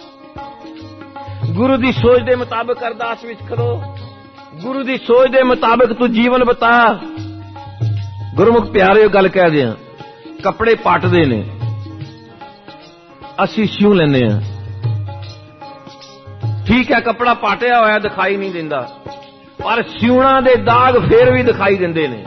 गुरु की सोच के मुताबिक अरदास विच करो, गुरु की सोच के मुताबिक तू जीवन बता। गुरुमुख प्यारे गल कह दिया, कपड़े पाटदे ने, असी सिउं लैंदे हां। ठीक है, कपड़ा पाटिया होया दिखाई नहीं दिंदा, पर सिउणा दे दाग फिर भी दिखाई दिंदे ने।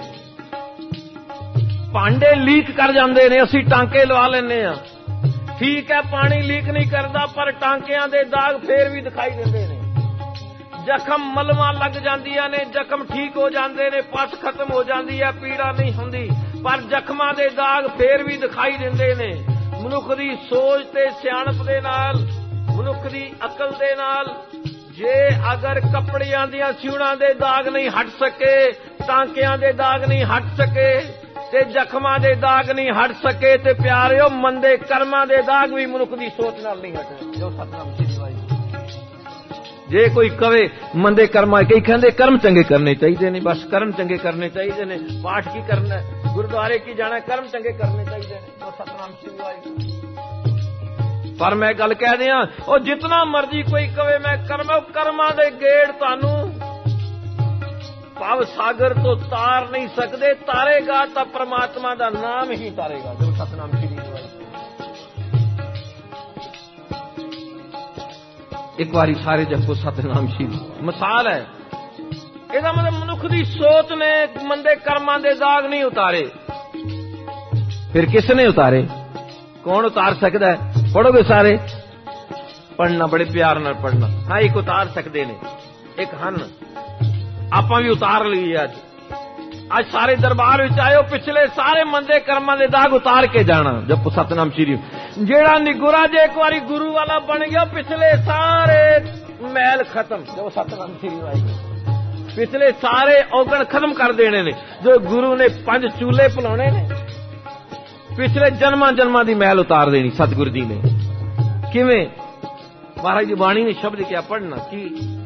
भांडे लीक कर जाते ने, असी टांके लवा लेने आ। ठीक है, पानी लीक नहीं करता, पर टांकियां दे दाग फिर भी दिखाई दिंदे ने। जख्म मलमा लग जांदियां ने, जख्म ठीक हो जाते ने, पस खत्म हो जाती है, पीड़ा नहीं होंदी, पर जख्मां दे दाग फिर भी दिखाई दिंदे ने। मनुख दी सोच ते सियाणप दे नाल, मनुख दी अकल दे नाल, जे अगर कपड़ियां दियां सिउणा दे दाग नहीं हट सके, टांकियां दे दाग नहीं हट सके, ते जख्मां दे दाग नहीं हट सके, ते प्यारिओ मंदे कर्मां दे दाग भी मनुख दी सोच नाल नहीं हटदे। जो सतनाम श्री वाहिगुरू। जे कोई कवे मंदे कर्मा, कई कहंदे कर्म चंगे करने चाहिए ने, बस कर्म चंगे करने चाहिए ने, पाठ की करना, गुरुद्वारे की जाना, कर्म चंगे करने चाहिए ने। जो सतनाम श्री वाहिगुरू। पर मैं गल कह दिया, और जितना मर्जी कोई कवे मैं कर्मा दे गेड़ तानू भव सागर तो तार नहीं सकते, तारेगा तो परमात्मा का नाम ही तारेगा। जो सतनाम श्री वाहिगुरू। एक बारी सारे जपो सतनाम श्री। मिसाल है, इसका मतलब मनुख की सोच ने मंदे कर्मां दे दाग नहीं उतारे, फिर किसने उतारे? कौन उतार सकता है? पढ़ोगे सारे? पढ़ना, बड़े प्यार नाल पढ़ना। हाँ, एक उतार सकते ने, एक हन आपां भी उतार ली। अज सारे दरबार विच आयो, पिछले सारे मंदे कर्मां दे दाग उतार के जाना। जब सतनाम श्री। जेड़ा निगुरा जे एक बारी गुरु वाला बन गया, पिछले सारे मैल खत्म। जो सतनाम श्री वाहिगुरू। पिछले सारे औगण खत्म कर देने ने। जो गुरु ने 5 चूल्हे भुलाने ने, पिछले जन्मां जन्मां दी मैल उतार देनी सतगुरु जी ने। किवें? महाराज जी बाणी ने शब्द क्या पढ़ना की?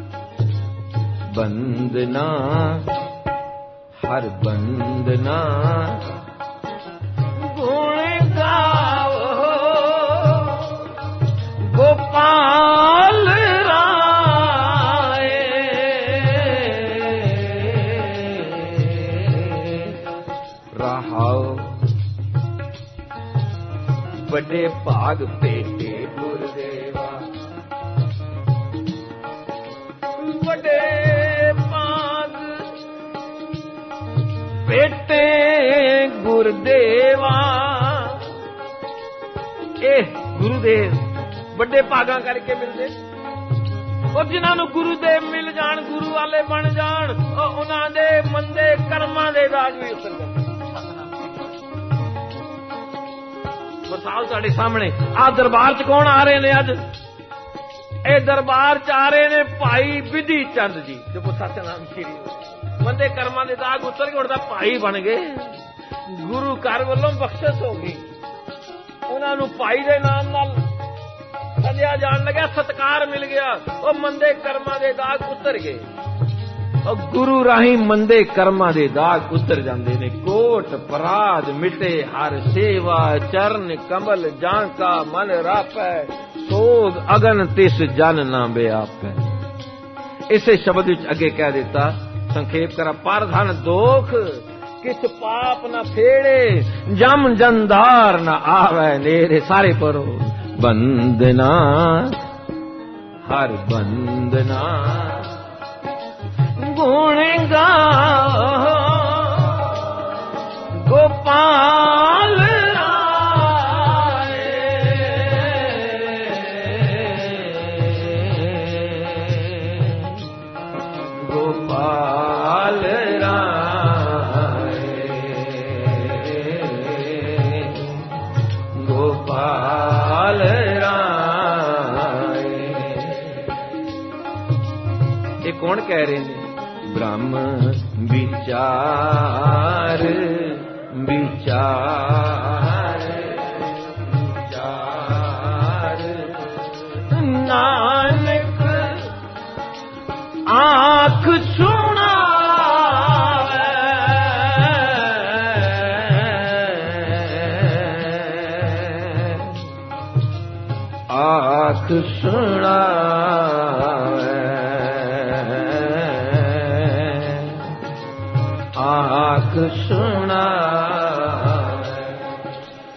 बंदना हर बंदना गुण गाओ गोपाल राय, रहाओ बड़े भाग पेटे गुरुदेवा, बड़े भाग पेटे गुरुदेवा। ए गुरुदेव बड़े भागा करके मिलते, और जिन्होंने गुरुदेव मिल जान, गुरु वाले बन जान, उन्होंने मंदे कर्मां दे दाग भी उतर जाते। मिसाल तुहाडे सामने आ दरबार च कौन आ रहे ने? अज ए दरबार च आ रहे ने भाई विधि चंद जी। जो सतनाम श्री। मंदे कर्मां दे दाग उतर के उड़दा भाई बन गए, गुरु घर वालों बख्शिश हो गई, उन्होंने भाई दे नाम नाल सदिया जान लगा, सत्कार मिल गया, और मंदे कर्मां दे दाग उतर गए। और गुरु राही मंदे कर्मां दे दाग उतर जाते ने। कोट पराध मिटे हर सेवा, चरण कमल जांका मन रापै, सोग अगन तिस जन ना बेआपै। इसे शब्द विच अगे कह देता, संक्षेप करा, पर धन दोख किछ पाप न फेड़े, जम जंदार न आवे नेरे। सारे पढ़ो। बंदना हर बंदना गुण गाओ गोपाल राय, गोपाल राय, गोपाल राय। ये कौन कह रहे हैं? ब्रह्म विचार विचार विचार, नानक आँख सुनावे, आँख सुनावे, आँख सुना।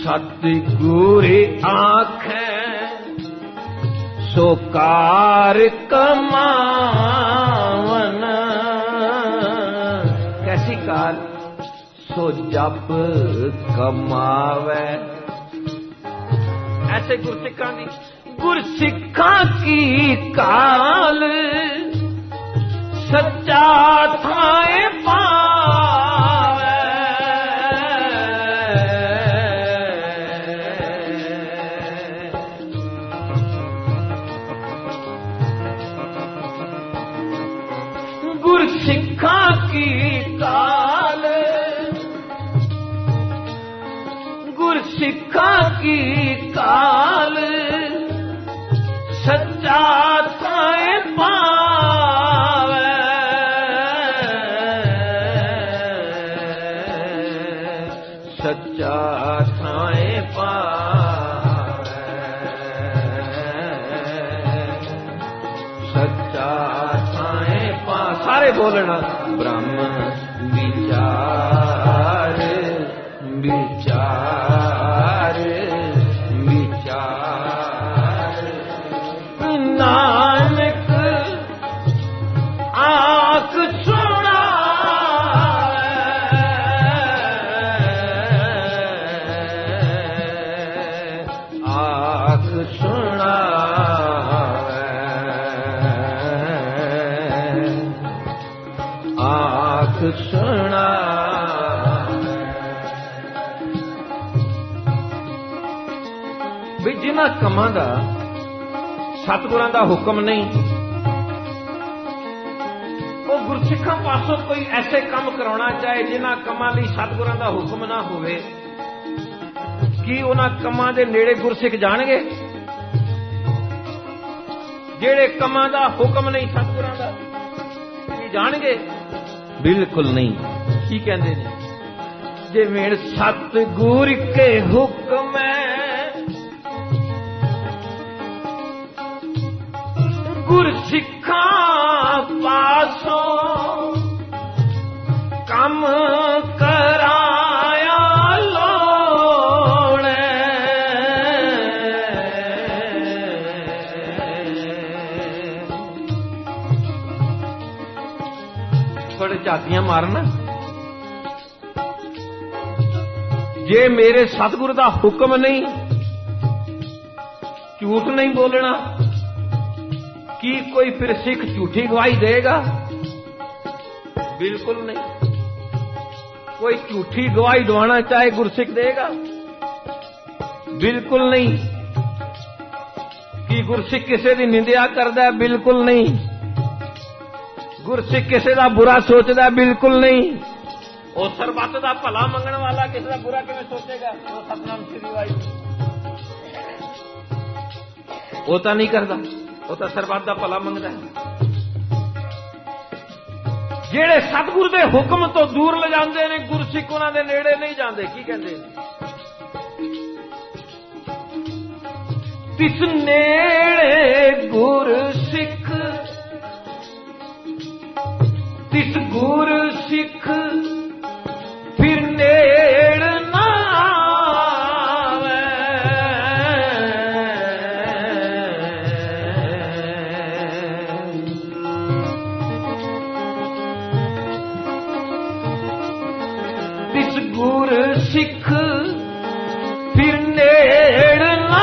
सतगुर आँखें सो कार कमावन, कैसी कार? सो जप कमावे। ऐसे गुरसिक्खां दी, गुरसिक्खां की काल सच्चा थाए पावे। गुरसिक्खां की काल, गुरसिक्खां की काल सच्चा थाए पावे। सच्चा थाए पावे। सच्चा थाए पा। सारे बोलना ब्रह्म विचार विचार विचार। नानक आँख सुनावे, आँख सुनावे, आँख सुनावे। भी जिन्हां कमां दा सतगुरां दा हुक्म नहीं, वो गुरसिक्खां पासों कोई ऐसे काम कराना चाहे जिन्हां कमां लई सतगुरां दा हुक्म ना होवे, कि उन्हां कमां दे नेड़े गुरसिख जाणगे? जेड़े कमां दा हुक्म नहीं सतगुरां दा, की जाणगे? बिल्कुल नहीं। की कहंदे ने? जिवें सतगुर के हुक्म गुरसिक्खां पासों कम कराया लोड़े। थोड़े झातियां मारना। जे मेरे सतगुर दा हुक्म नहीं, झूठ नहीं बोलना, कि कोई फिर सिख झूठी गवाही देगा? बिल्कुल नहीं। कोई झूठी गवाही दवाना चाहे गुरसिख देगा? बिल्कुल नहीं। कि गुरसिख किसी की निंदा करता है? बिल्कुल नहीं। गुरसिख किसी का बुरा सोचता है? बिल्कुल नहीं। और सरबत का भला मंगण वाला किसी का बुरा किवें सोचेगा? वो सतनाम श्री वाहिगुरू वो तो नहीं करता, वो तो सरबत का भला मंगता है। जेड़े सतगुर दे हुक्म तो दूर ले जाते हैं, गुरसिख उन्हां दे नेड़े नहीं जाते। की कहते हैं? तिस नेड़े गुरसिख, तिस गुरसिख फिर नेड़ ना आवे। तिस गुरसिख फिर नेड़ ना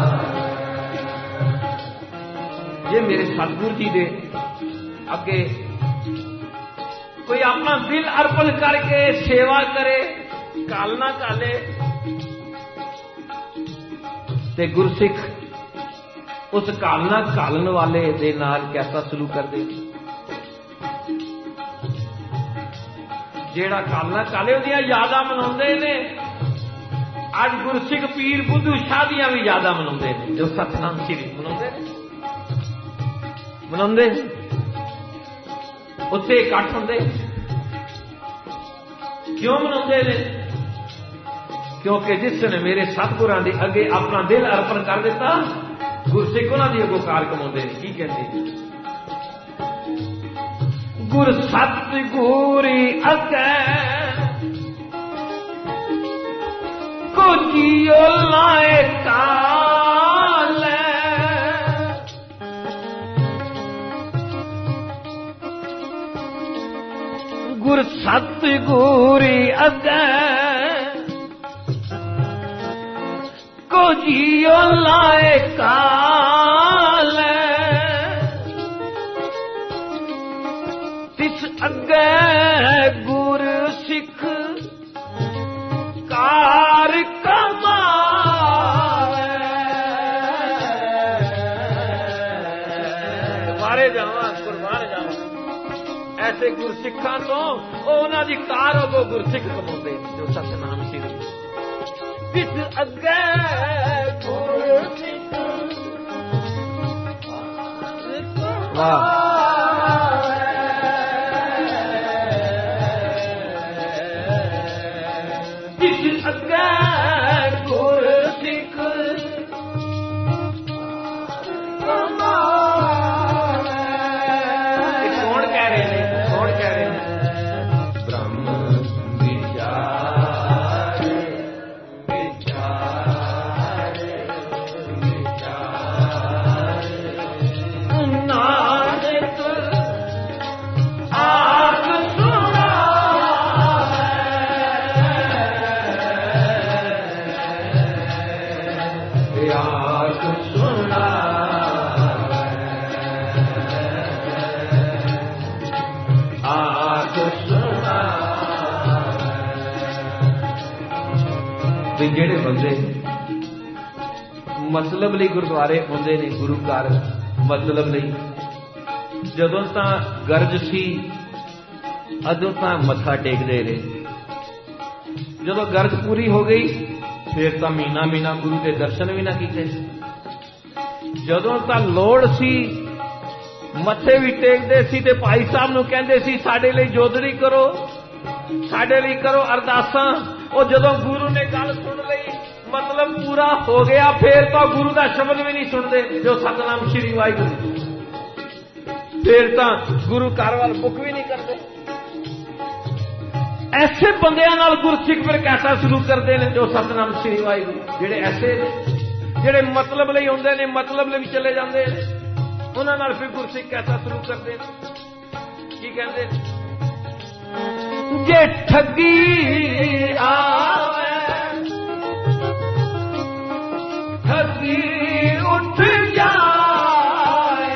सतगुरु जी दे अगे अपना दिल अर्पण करके सेवा करे, कालना काले, ते गुरसिख उस कालना कालन वाले दे नाल कैसा सलूक करदे। जेड़ा कालना काले उहदियां यादां मनाउंदे ने, अज गुरसिख पीर बुद्धू शाह दियां भी यादां मनाउंदे ने, जो सतनाम श्री मनाउंदे ने, मनाउंदे उत्थे इकट्ठ हुंदे। क्यों मनाउंदे ने? क्योंकि जिसने मेरे सतगुरां दे अगे अपना दिल अर्पण कर दिता, गुरसिख उन्हां दी अगों कार कमाउंदे ने। की कहंदे? गुर सतगुरी अगे को जियो लाए काल, गुर सतगुरी अगे को जियो लाए काल, तिस अगे गुर सिख कार कमावे। मारे जावा कुर्बान जावा ऐसे गुरसिखां तो उन्हां दी कार अगों गुरसिख कमाउंदे जो सतनाम श्री। तिस अगे गुरसिख वाह जेड़े बंदे मतलब लई गुरुद्वारे आउंदे ने, गुरु घर मतलब लई, जदों तां गरज सी अदों तां मत्था टेकदे रहे, जदों गरज पूरी हो गई फिर तां महीना महीना गुरु के दर्शन भी ना कीते, जदों तां लोड़ सी मत्थे भी टेकदे सी ते भाई साहब नूं कहंदे सी साडे लई जोदड़ी करो, साडे लई करो अरदासां। और जदों गुरु ने गल सुन लई मतलब पूरा हो गया, फिर तो गुरु का शब्द भी नहीं सुनते जो सतनाम श्री वाहिगुरू, फिर तो गुरु घर वाल बुक भी नहीं करते। ऐसे बंदियां नाल गुरसिख फिर कैसा सलूक करते हैं जो सतनाम श्री वाहिगुरू। जेड़े ऐसे जेड़े मतलब लई आउंदे ने, मतलब लई चले जाते हैं, उन्हां नाल फिर गुरसिख कैसा सलूक करते हैं। की कहते? जे ठगी आवे ठगी उठ जाए,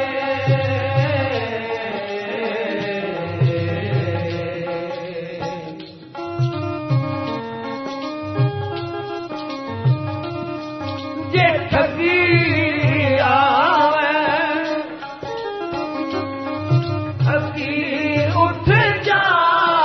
जे ठगी आवे ठगी उठ जाए,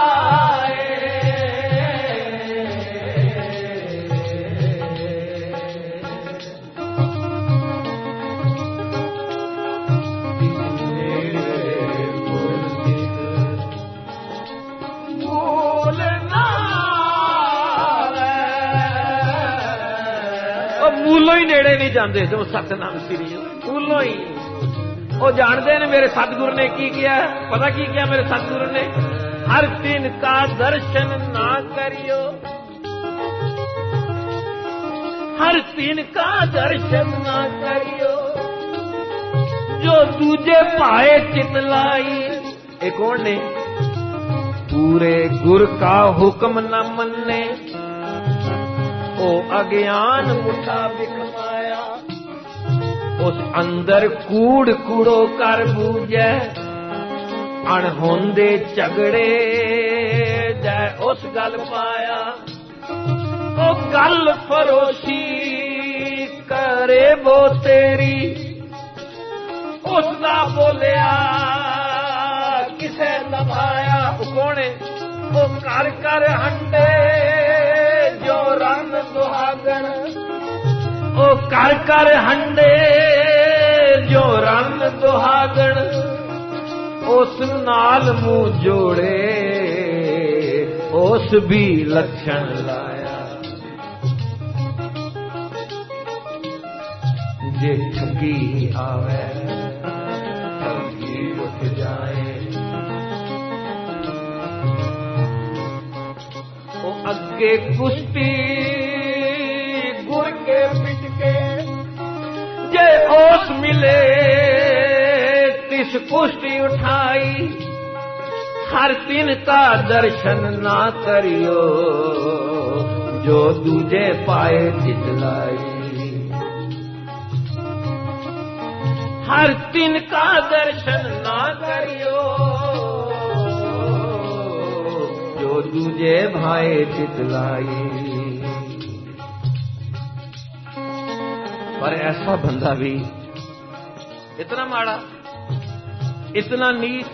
मूलों ही नेड़े नहीं जाते जो सतनाम श्री, मूलों ही वो जानते हैं मेरे सतगुरु ने की किया। पता की किया मेरे सतगुरु ने? हर दिन का दर्शन ना करियो, हर दिन का दर्शन ना करियो, जो दूजे पाए चितलाई। एक कौन ने? पूरे गुर का हुक्म न मन्ने, ओ अज्ञान मुताबिक माया, उस अंदर कूड़ कूड़ो कर बूझे, अणहोंदे झगड़े जै उस गल पाया, ओ गल फरोशी करे वो तेरी, उसदा बोलिया किसे नभाया। कोने ओ कर कर हंडे जो रन दुहागन, ओ कर कर हंडे जो रन दुहागन, उस नाल मुंह जोड़े उस भी लक्षण लाया। जे ठगी आवे ठगी उठ जाए, ओ अगे कुश्ती गुर के पिट के, जे ओस मिले तिस कुश्ती उठाई। हर तीन का दर्शन ना करियो जो दूजे पाए जितलाई। हर तीन का दर्शन ना करियो जो दूजे भाई जितलाई। पर ऐसा बंदा भी इतना माड़ा, इतना नीच,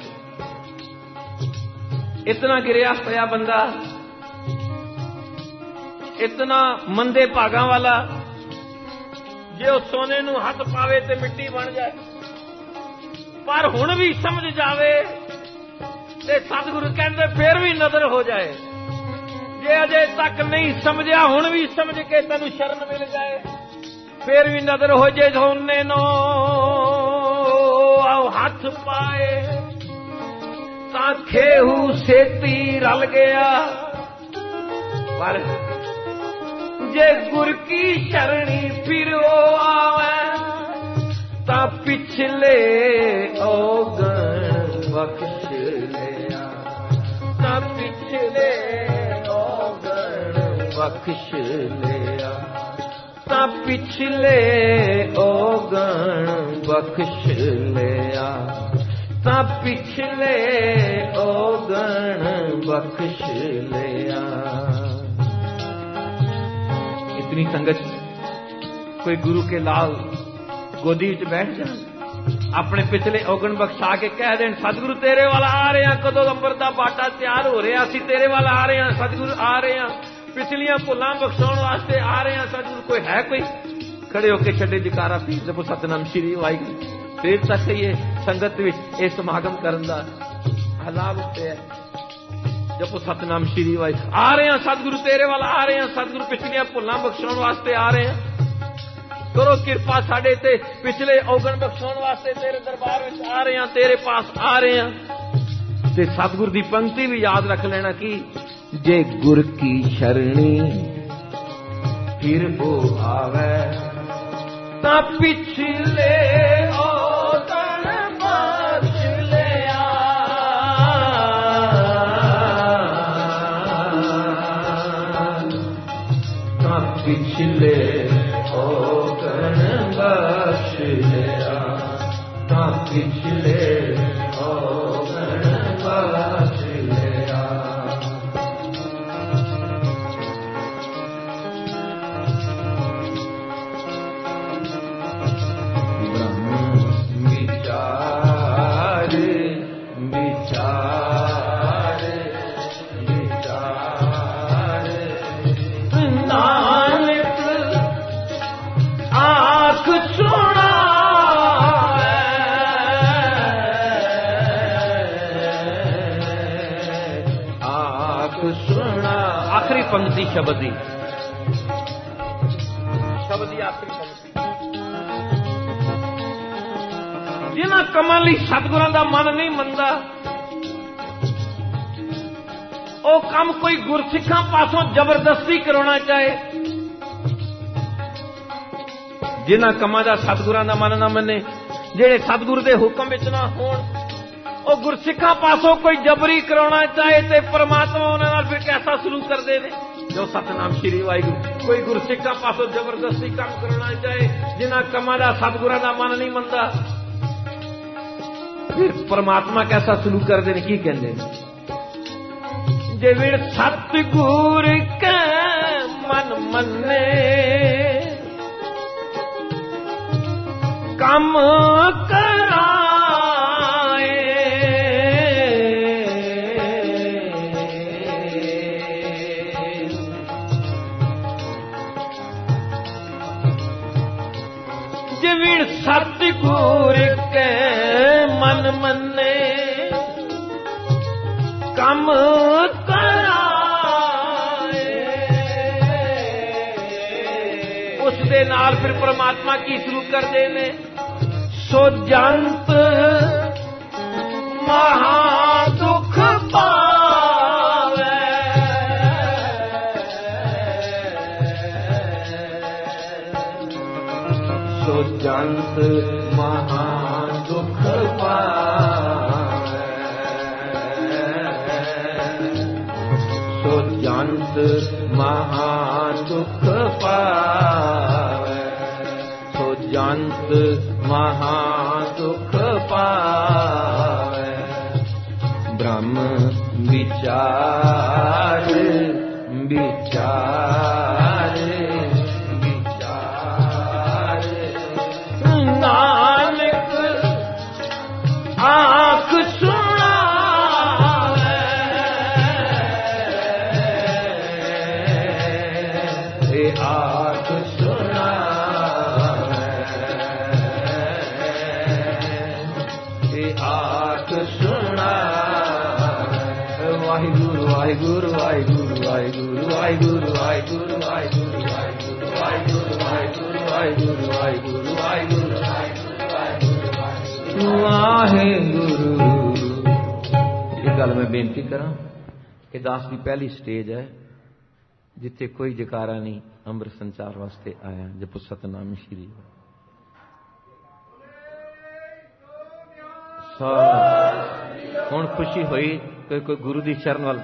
इतना गिरिया पया बंदा, इतना मंदे भागा वाला, जे सोने नू हथ पावे ते मिट्टी बन जाए। पर हुण भी समझ जावे ते सतगुरु कहंदे फिर भी नजर हो जाए। जे अजे तक नहीं समझा हुण भी समझ के तैनू शरण मिल जाए, फिर भी नजर हो जाए। सोने नो आओ हथ पाए ता खेहू सेती रल गया। पर जे गुर की शरणी फिर वो आवे ता पिछले औगण बख्श लिया, ता पिछले औगण बख्श लिया, ता पिछले औगण बख्श लिया, ता पिछले औगण बख्श लिया। इतनी संगत कोई गुरु के लाल गोदी विच बैठ जाए, अपने पिछले औगण बख्शा के कह देन सतगुरु तेरे वाला आ रहे हैं, कदों अंबर दा बाटा तैयार हो रहा सी, तेरे वाला आ रहे हैं सतगुरु, आ रहे हैं पिछलियां भुलां बख्शाउण वास्ते आ रहे हैं सतगुरु। कोई है कोई खड़े होके छड्डे जकारा पी जपो सतनाम श्री वाहिगुरू। फिर तक ये संगत विच इह समागम करन दा लाभ उत्ते है। जपो सतनाम श्री वाहिगुरू। आ रहे हैं सतगुरु तेरे वाला आ रहे हैं सतगुरु, पिछलियां भुलां बख्शाउण वास्ते आ रहे हैं। करो कृपा साडे ते पिछले औगण बख्शाउण वास्ते तेरे दरबार विच आ रहे हैं, तेरे पास आ रहे हैं। ते सतगुरु दी पंक्ति भी याद रख लेना कि जे गुर की शरणी फिर वो आवे ता पिछले औगण बख्श लिया, ता पिछले औगण बख्श लिया, ता पिछले औगण बख्श लिया। आखिरी पंक्ति शब्द दी आखिरी पंक्ति। जिन्हां कमां लई सतगुरां दा मन नहीं मनदा, ओ काम कोई गुरसिखां पासों जबरदस्ती कराउणा चाहे। जिन्हां कमां दा सतगुरां दा मन ना मने, जेड़े सतगुरु दे हुक्म विच ना होण, ਉਹ ਗੁਰਸਿੱਖਾਂ ਪਾਸੋਂ ਕੋਈ ਜਬਰੀ ਕਰਾਉਣਾ ਚਾਹੇ ਤੇ ਪਰਮਾਤਮਾ ਉਹਨਾਂ ਨਾਲ ਫਿਰ कैसा सलूक ਕਰਦੇ ਨੇ ਜੋ ਸਤਨਾਮ ਸ਼੍ਰੀ ਵਾਹਿਗੁਰੂ। ਕੋਈ ਗੁਰਸਿੱਖਾਂ ਪਾਸੋਂ ਜ਼ਬਰਦਸਤੀ ਕੰਮ ਕਰਾਉਣਾ ਚਾਹੇ, ਜਿਨ੍ਹਾਂ ਕੰਮਾਂ ਦਾ ਸਤਿਗੁਰਾਂ ਦਾ ਮਨ ਨਹੀਂ ਮੰਨਦਾ, फिर परमात्मा कैसा सलूक करते हैं, की कहते हैं? जिविड़ सतगुर के मन मन्ने कम कराए, जिविड़ सतगुर के मन मन्ने कम कराए। उस दे नाल फिर परमात्मा की सलूक करते ने, सो जंत महा दुख पावे, सो जंत महा दुख पावे, सो जंत महा दुख पावे, सो जंत महा दुख पावे। ब्रह्म विचार विचार विचार, नानक आँख सुनावे, आँख सुनावे, आँख सुनावे। वाहिगुरु वाहिगुरु वाहिगुरु वाहिगुरु वाहिगुरु वाहिगुरु वाहिगुरु वाहिगुरु वाहिगुरु वाहिगुरु वाहिगुरु वाहिगुरु वाहिगुरु वाहिगुरु। एक गल मैं बेनती करा कि दास की पहली स्टेज है जिथे कोई जकारा नहीं, अमृत संचार वास्ते आया। जपो सतनाम श्री। हुण खुशी हुई कि कोई गुरु दी शरण वाल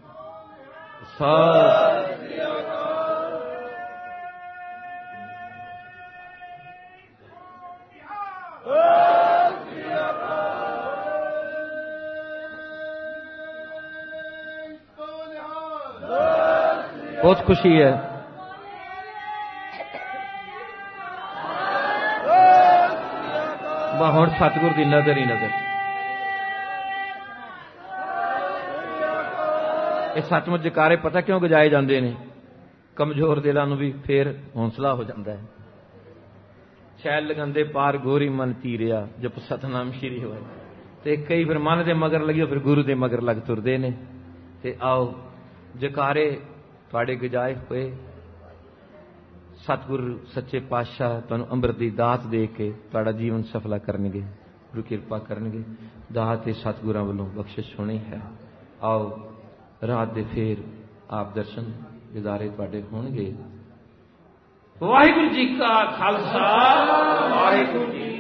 बहुत खुशी है। हुण सतगुर दी नजर ही नजर। ये सचमुच जकारे पता क्यों गजाए जाते हैं? कमजोर दिलों नूं भी फिर हौसला हो जाता है। छैल लगंदे पार गोरी मन तीरिया, जप सतनाम श्री होए। ते कई फिर मन दे मगर लगियो, फिर गुरु दे मगर लग तुरदे ने। ते आओ जकारे तुहाडे गजाए हुए सतगुरु सच्चे पातशाह तुहानूं अंमृत दी दात दे के तुहाडा जीवन सफला करनगे, गुरु किरपा करनगे। दात ते सतगुरां वल्लों बख्शिश होनी है। आओ रात दे फिर आप दर्शन दीदारे तुहाडे होणगे। वाहिगुरू जी का खालसा, वाहिगुरू जी